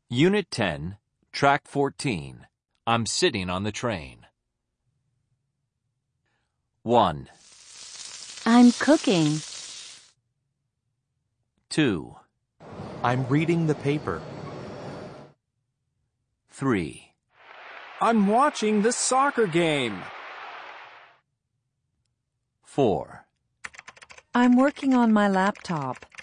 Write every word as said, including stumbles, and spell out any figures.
Unit ten, Track fourteen. I'm sitting on the train. one. I'm cooking. two. I'm reading the paper. three. I'm watching the soccer game. four. I'm working on my laptop.